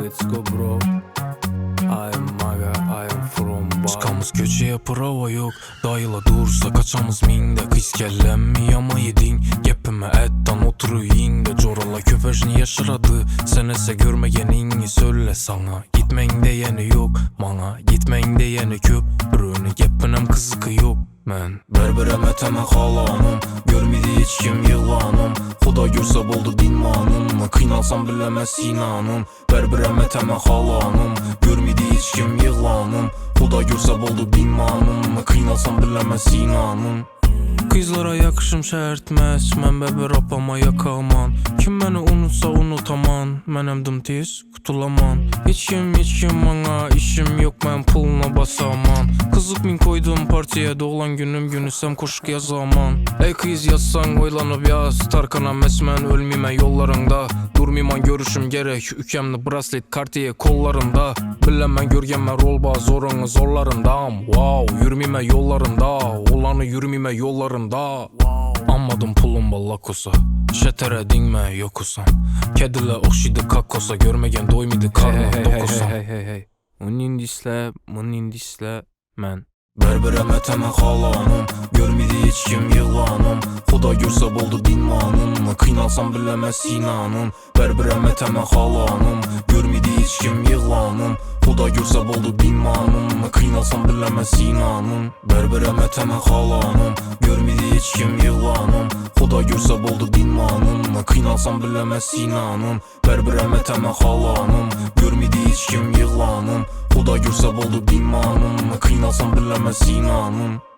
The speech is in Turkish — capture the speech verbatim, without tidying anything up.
let's go bro. I am maga, I am from bar. Çıkamız köşeye prova yok. Dayıla dursa kaçamız minde. Kız kellemmi ama yedin. Gepime etten oturuyun de. Corala köpeşini yaşaradı. Sen ise görmeyenini söyle sana. Gitmen de yeni yok bana. Gitmen de yeni köp. Brünü gepinem kızıkı yok. Men berbereme teme halanım. Görmedi hiç kim yılanım. Xuda görse boldu binmanım. Kıynalsam bilemez inanın. Berbereme teme halanım. Görmedi hiç kim yılanım. Xuda görse boldu binmanım. Kıynalsam bilemez inanın. Kızlara yakışım şərtməz. Mən bəbər apama yakaman. Kim beni unutsa unutaman. Mən əmdim tez kutulaman. Hiç kim hiç kim bana işim yok. Mən puluna basaman. Kızık min koydum partiye. Doğulan günüm günüsem koşuk yazaman. Ey kız yazsan oylanıp yaz. Tarkana mesmen ölmime yollarında. Durmiman görüşüm gerek. Ükemli braslet kartiye kollarında. Bilemem görgenme rolba zorunu zorlarındam. Wow yürümime yollarında. Olanı yürümime yollarında. Anmadım pulum ballakosa. Şetere dinme yokusam. Kedile okşidı kakosa. Görmegen doymadı karnına dokusa. Hey hey hey hey. Unin disle, munin disle, men. Berbereme teme halanım. Görmedi hiç kim yılanım. Xuda görse boldu binmanım. Kıynalsam bilemez inanın. Berbereme teme halanım. Görmedi hiç kim yılanım. Xuda görse boldu binmanım. Kıynalsam bilemez inanın. Berbereme teme halanım. Görmedi hiç kim yılanım. Xuda görse boldu binmanım. Kıynalsam bilemez inanın. Berbereme teme halanım. Görmedi hiç kim yılanım. Xuda görse boldu binmanım. Kıynalsam bilemez inanın.